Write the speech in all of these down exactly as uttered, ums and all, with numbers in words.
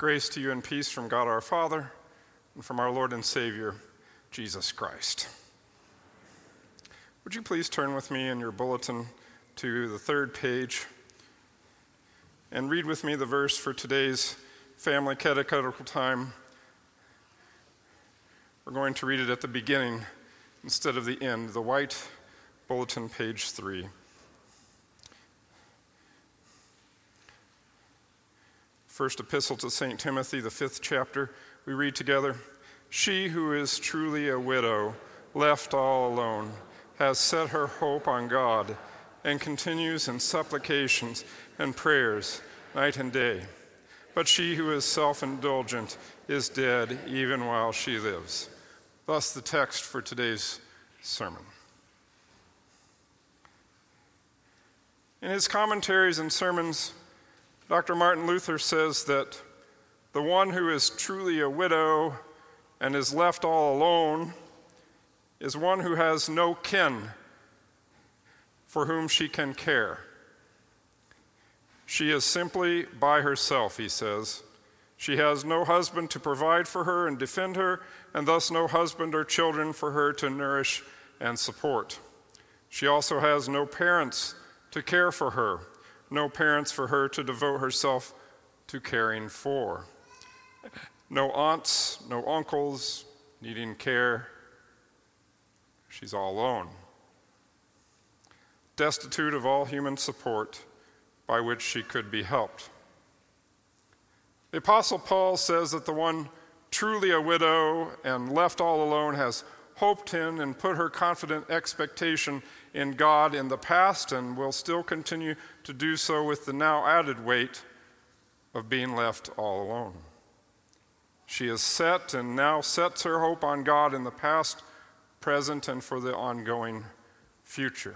Grace to you and peace from God our Father and from our Lord and Savior, Jesus Christ. Would you please turn with me in your bulletin to the third page and read with me the verse for today's family catechetical time. We're going to read it at the beginning instead of the end, the white bulletin, page three. First epistle to Saint Timothy, the fifth chapter, we read together, "She who is truly a widow, left all alone, has set her hope on God and continues in supplications and prayers night and day. But she who is self-indulgent is dead even while she lives." Thus the text for today's sermon. In his commentaries and sermons, Doctor Martin Luther says that the one who is truly a widow and is left all alone is one who has no kin for whom she can care. She is simply by herself, he says. She has no husband to provide for her and defend her, and thus no husband or children for her to nourish and support. She also has no parents to care for her, no parents for her to devote herself to caring for. No aunts, no uncles needing care. She's all alone, destitute of all human support by which she could be helped. The Apostle Paul says that the one truly a widow and left all alone has hoped in and put her confident expectation in God in the past and will still continue to do so with the now added weight of being left all alone. She is set and now sets her hope on God in the past, present, and for the ongoing future.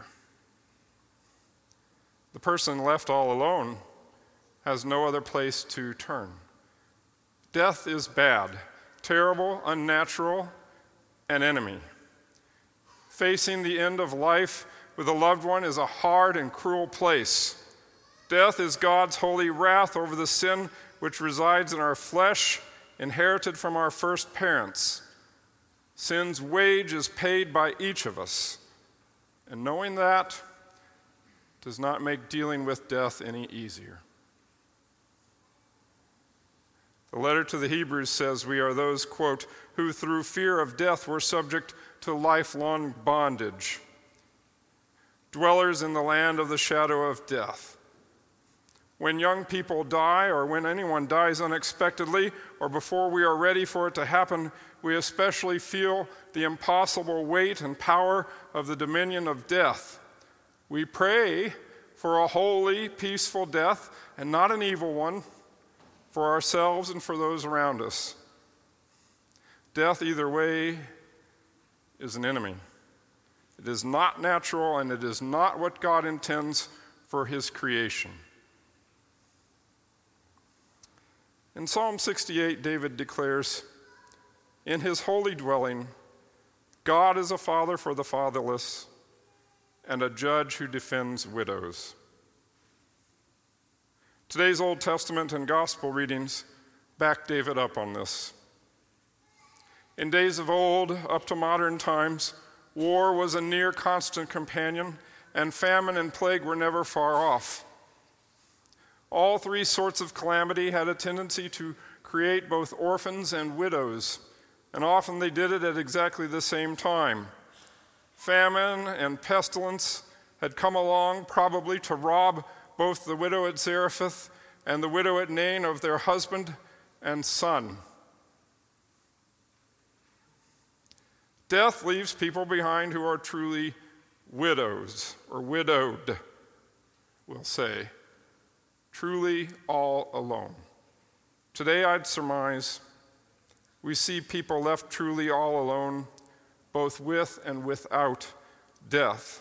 The person left all alone has no other place to turn. Death is bad, terrible, unnatural, an enemy. Facing the end of life with a loved one is a hard and cruel place. Death is God's holy wrath over the sin which resides in our flesh, inherited from our first parents. Sin's wage is paid by each of us, and knowing that does not make dealing with death any easier. The letter to the Hebrews says we are those, quote, who through fear of death were subject to lifelong bondage, dwellers in the land of the shadow of death. When young people die, or when anyone dies unexpectedly, or before we are ready for it to happen, we especially feel the impossible weight and power of the dominion of death. We pray for a holy, peaceful death, and not an evil one, for ourselves and for those around us. Death, either way, is an enemy. It is not natural, and it is not what God intends for his creation. In Psalm sixty-eight, David declares, "In his holy dwelling, God is a father for the fatherless and a judge who defends widows." Today's Old Testament and Gospel readings back David up on this. In days of old, up to modern times, war was a near constant companion, and famine and plague were never far off. All three sorts of calamity had a tendency to create both orphans and widows, and often they did it at exactly the same time. Famine and pestilence had come along probably to rob both the widow at Zarephath and the widow at Nain of their husband and son. Death leaves people behind who are truly widows, or widowed, we'll say, truly all alone. Today, I'd surmise we see people left truly all alone, both with and without death.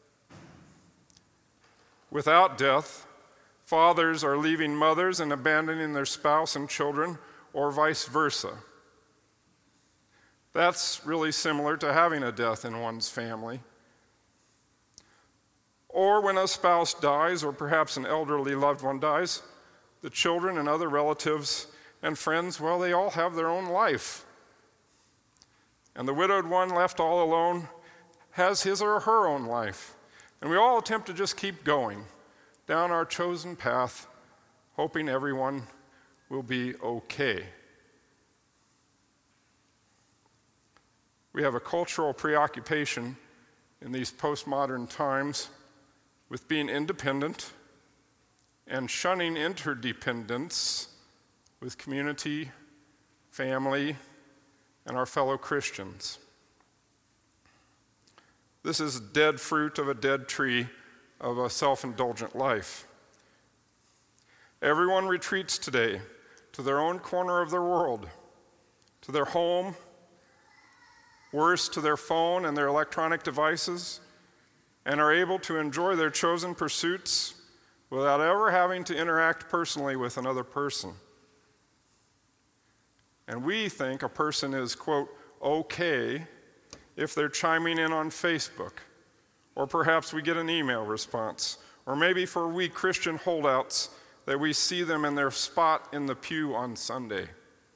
Without death, fathers are leaving mothers and abandoning their spouse and children, or vice versa. That's really similar to having a death in one's family. Or when a spouse dies, or perhaps an elderly loved one dies, the children and other relatives and friends, well, they all have their own life. And the widowed one left all alone has his or her own life. And we all attempt to just keep going down our chosen path, hoping everyone will be okay. We have a cultural preoccupation in these postmodern times with being independent and shunning interdependence with community, family, and our fellow Christians. This is dead fruit of a dead tree of a self-indulgent life. Everyone retreats today to their own corner of their world, to their home, worse, to their phone and their electronic devices, and are able to enjoy their chosen pursuits without ever having to interact personally with another person. And we think a person is, quote, okay if they're chiming in on Facebook, or perhaps we get an email response, or maybe for we Christian holdouts that we see them in their spot in the pew on Sunday.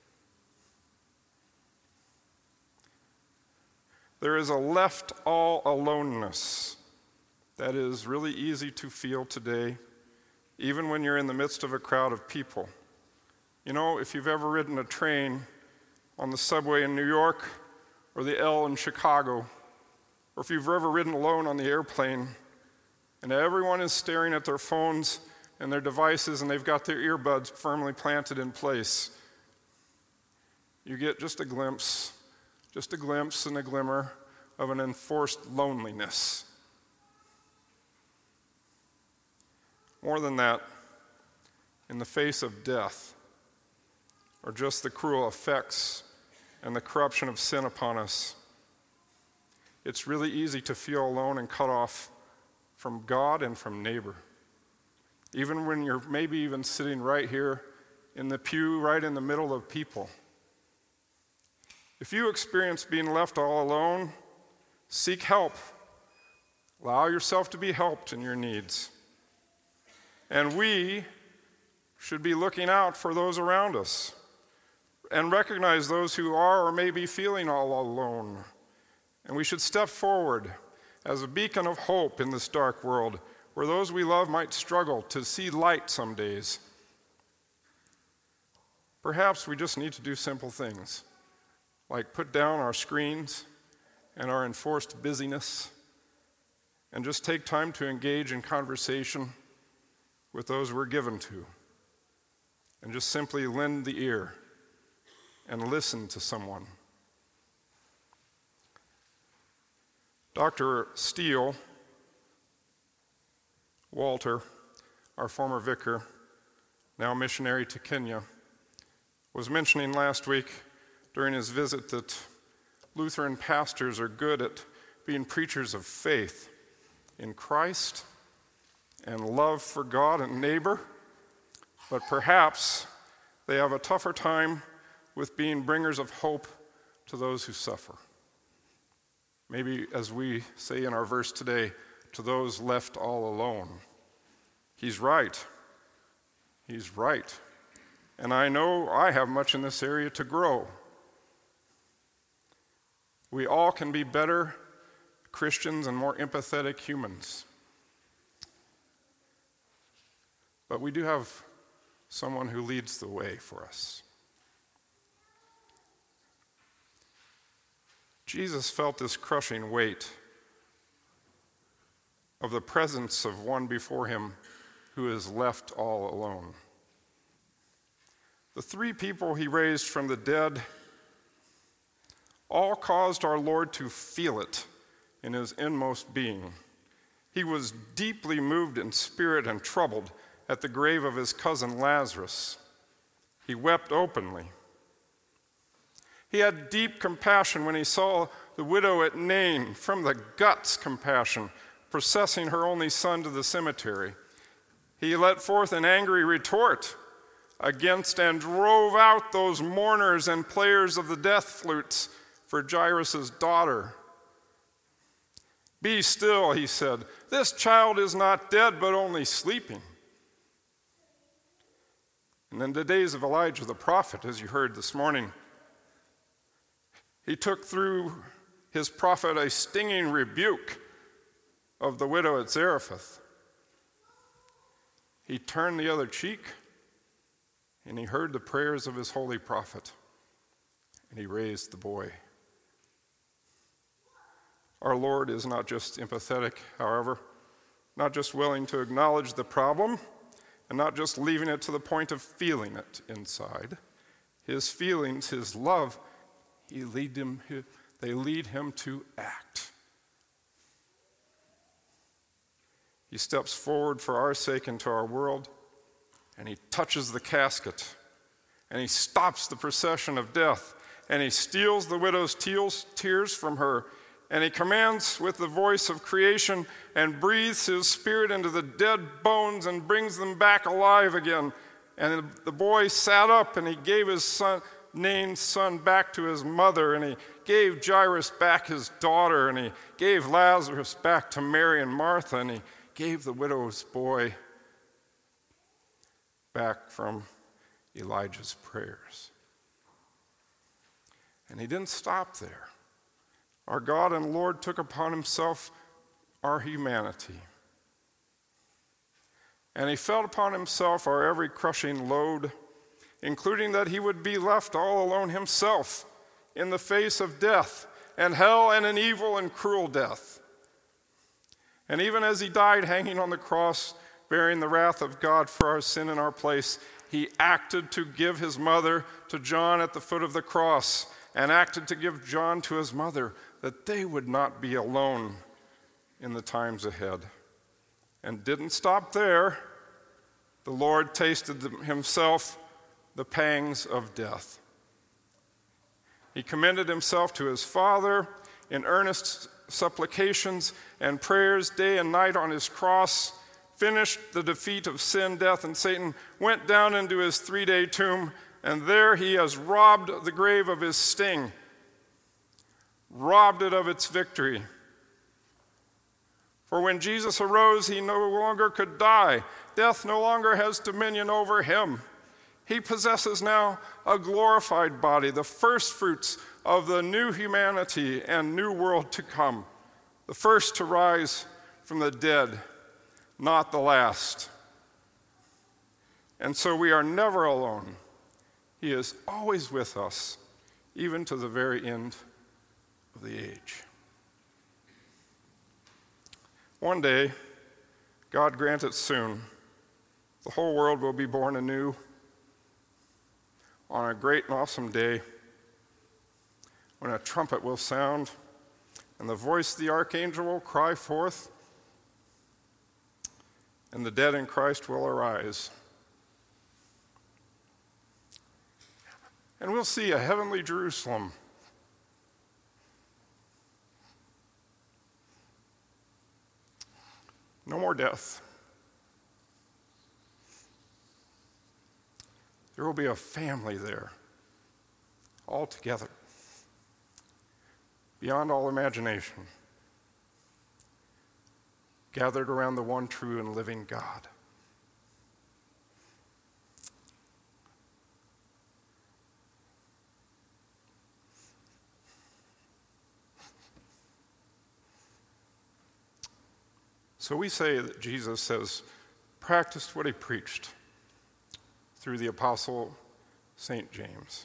There is a left all aloneness that is really easy to feel today, even when you're in the midst of a crowd of people. You know, if you've ever ridden a train on the subway in New York or the L in Chicago, or if you've ever ridden alone on the airplane and everyone is staring at their phones and their devices and they've got their earbuds firmly planted in place, you get just a glimpse, just a glimpse and a glimmer of an enforced loneliness. More than that, in the face of death, or just the cruel effects and the corruption of sin upon us, it's really easy to feel alone and cut off from God and from neighbor. Even when you're maybe even sitting right here in the pew, right in the middle of people. If you experience being left all alone, seek help. Allow yourself to be helped in your needs. And we should be looking out for those around us and recognize those who are or may be feeling all alone. And we should step forward as a beacon of hope in this dark world where those we love might struggle to see light some days. Perhaps we just need to do simple things, like put down our screens and our enforced busyness and just take time to engage in conversation with those we're given to, and just simply lend the ear and listen to someone. Doctor Steele, Walter, our former vicar, now missionary to Kenya, was mentioning last week during his visit that Lutheran pastors are good at being preachers of faith in Christ and love for God and neighbor, but perhaps they have a tougher time with being bringers of hope to those who suffer. Maybe, as we say in our verse today, to those left all alone. He's right. He's right. And I know I have much in this area to grow. We all can be better Christians and more empathetic humans. But we do have someone who leads the way for us. Jesus felt this crushing weight of the presence of one before him who is left all alone. The three people he raised from the dead all caused our Lord to feel it in his inmost being. He was deeply moved in spirit and troubled at the grave of his cousin Lazarus. He wept openly. He had deep compassion when he saw the widow at Nain, from the guts compassion, processing her only son to the cemetery. He let forth an angry retort against and drove out those mourners and players of the death flutes for Jairus' daughter. "Be still," he said. "This child is not dead, but only sleeping." And in the days of Elijah the prophet, as you heard this morning, he took through his prophet a stinging rebuke of the widow at Zarephath. He turned the other cheek, and he heard the prayers of his holy prophet, and he raised the boy. Our Lord is not just empathetic, however, not just willing to acknowledge the problem, and not just leaving it to the point of feeling it inside. His feelings, his love, he lead him, they lead him to act. He steps forward for our sake into our world, and he touches the casket, and he stops the procession of death, and he steals the widow's tears from her, and he commands with the voice of creation and breathes his spirit into the dead bones and brings them back alive again. And the boy sat up, and he gave his son, named son back to his mother, and he gave Jairus back his daughter, and he gave Lazarus back to Mary and Martha, and he gave the widow's boy back from Elijah's prayers. And he didn't stop there. Our God and Lord took upon himself our humanity. And he felt upon himself our every crushing load, including that he would be left all alone himself in the face of death and hell and an evil and cruel death. And even as he died hanging on the cross, bearing the wrath of God for our sin in our place, he acted to give his mother to John at the foot of the cross, and acted to give John to his mother, that they would not be alone in the times ahead. And didn't stop there. The Lord tasted himself the pangs of death. He commended himself to his Father in earnest supplications and prayers day and night on his cross, finished the defeat of sin, death, and Satan, went down into his three-day tomb, and there he has robbed the grave of his sting, robbed it of its victory. For when Jesus arose, he no longer could die. Death no longer has dominion over him. He possesses now a glorified body, the first fruits of the new humanity and new world to come, the first to rise from the dead, not the last. And so we are never alone. He is always with us, even to the very end of the age. One day, God grant it soon, the whole world will be born anew on a great and awesome day when a trumpet will sound and the voice of the archangel will cry forth, and the dead in Christ will arise. And we'll see a heavenly Jerusalem. No more death. There will be a family there, all together, beyond all imagination, gathered around the one true and living God. So we say that Jesus has practiced what he preached through the apostle Saint James.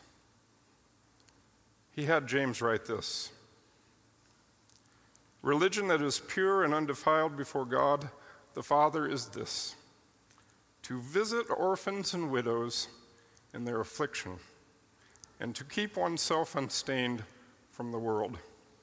He had James write this: "Religion that is pure and undefiled before God the Father is this, to visit orphans and widows in their affliction, and to keep oneself unstained from the world."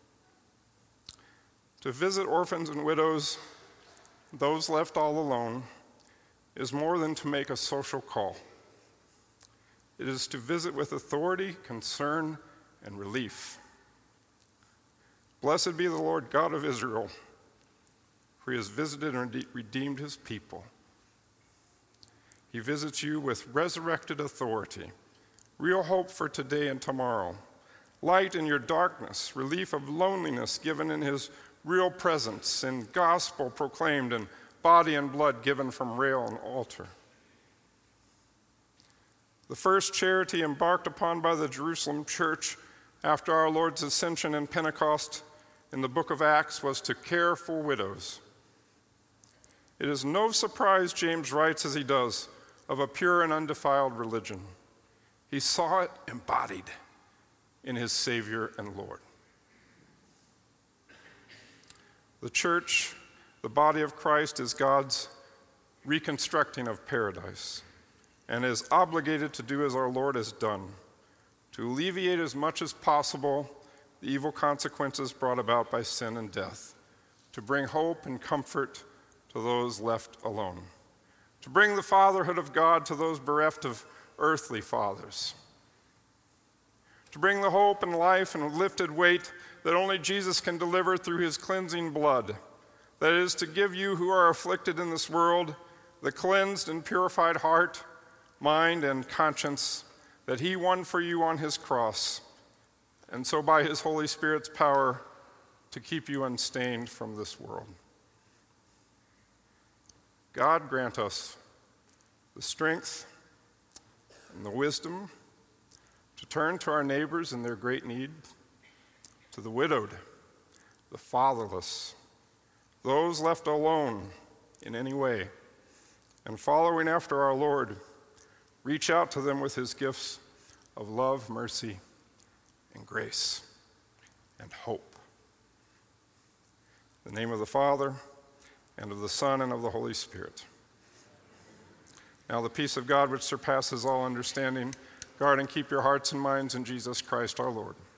To visit orphans and widows, those left all alone, is more than to make a social call. It is to visit with authority, concern, and relief. Blessed be the Lord God of Israel, for he has visited and redeemed his people. He visits you with resurrected authority, real hope for today and tomorrow, light in your darkness, relief of loneliness given in his real presence, and gospel proclaimed, and body and blood given from rail and altar. The first charity embarked upon by the Jerusalem church after our Lord's ascension and Pentecost in the book of Acts was to care for widows. It is no surprise James writes as he does of a pure and undefiled religion. He saw it embodied in his Savior and Lord. The church, the body of Christ, is God's reconstructing of paradise and is obligated to do as our Lord has done, to alleviate as much as possible the evil consequences brought about by sin and death, to bring hope and comfort to those left alone, to bring the fatherhood of God to those bereft of earthly fathers, to bring the hope and life and lifted weight that only Jesus can deliver through his cleansing blood, that is, to give you who are afflicted in this world the cleansed and purified heart, mind, and conscience that he won for you on his cross, and so by his Holy Spirit's power to keep you unstained from this world. God grant us the strength and the wisdom to turn to our neighbors in their great need, to the widowed, the fatherless, those left alone in any way, and following after our Lord, reach out to them with his gifts of love, mercy, and grace, and hope. In the name of the Father, and of the Son, and of the Holy Spirit. Now the peace of God, which surpasses all understanding, guard and keep your hearts and minds in Jesus Christ our Lord.